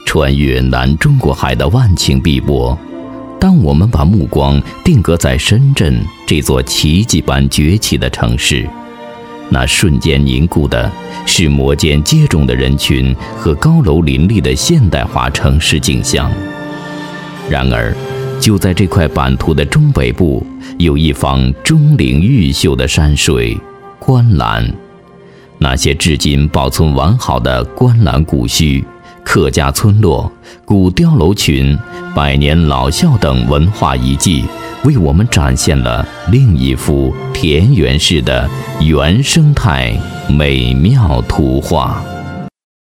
穿越南中国海的万顷碧波，当我们把目光定格在深圳这座奇迹般崛起的城市，那瞬间凝固的是摩肩接踵的人群和高楼林立的现代化城市景象。然而，就在这块版图的中北部，有一方钟灵毓秀的山水——观澜。那些至今保存完好的观澜古墟、客家村落、古碉楼群、百年老校等文化遗迹，为我们展现了另一幅田园式的原生态美妙图画。